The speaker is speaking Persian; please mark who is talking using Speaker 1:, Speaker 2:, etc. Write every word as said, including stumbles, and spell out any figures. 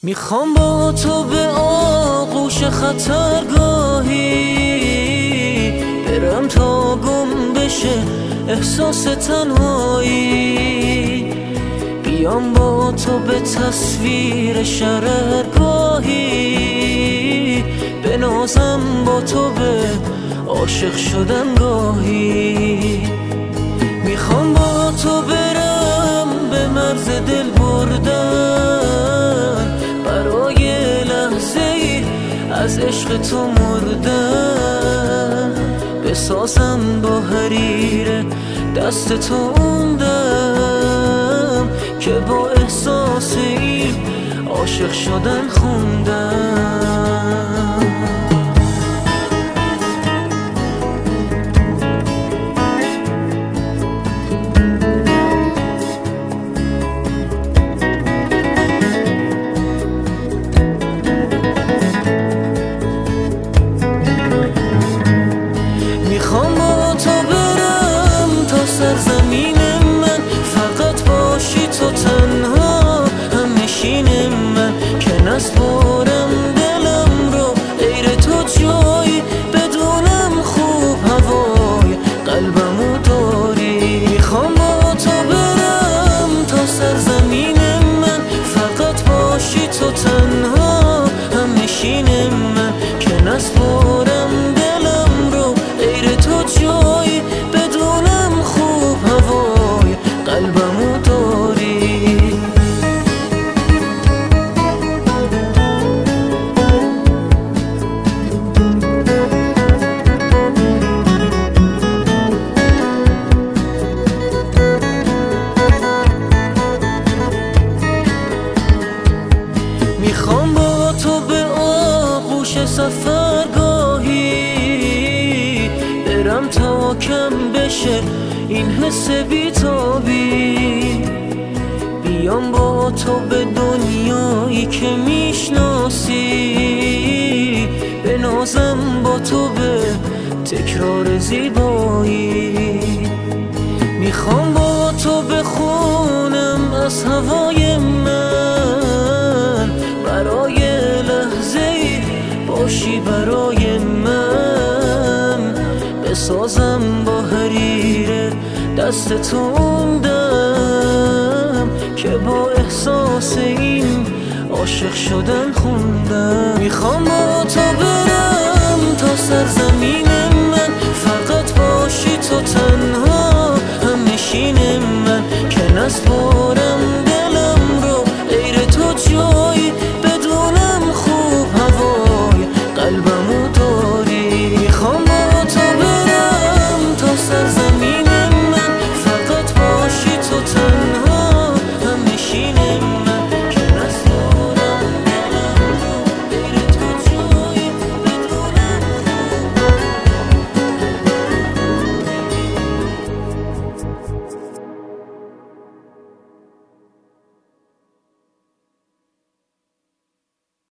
Speaker 1: میخوام با تو به آغوش خطرگاهی برم تا گم بشه احساس تنهایی، بیام با تو به تصویر شررگاهی، بنازم با تو به عاشق شدن گاهی. میخوام با تو برم به مرز دل بردن، برای لحظه ای از عشق تو مردن، بسازم با حریر دست تو اون دم که با احساس این عاشق شدن خوندم. میخوام با تو برم تا سرزمین من، فقط باشی تو تنها همنشین من، که نسپارم دلم رو غیر تو جایی، بدونم خوب هوای قلبمو داری. میخوام با تو برم تا سرزمین من، فقط باشی تو تنها همنشین من، که نسپارم دلم رو غیر تو جایی، بدونم خوب هوای قلبمو داری. میخوام با تو به آغوش سفرگاهی برم تا کم بشه این حس بی‌تابی، بیام با تو به دنیایی که میشناسی، بنازم با تو به تکرار زیبایی. میخوام با تو بخونم از هوای من، برای لحظه ای باشی برای من، بسازم با حریر دست تو اون دم که با احساس این عاشق شدن خوندم. میخوام با تو برم تا سرزمین من، فقط باشی تو تنها همنشین من، که نسپارم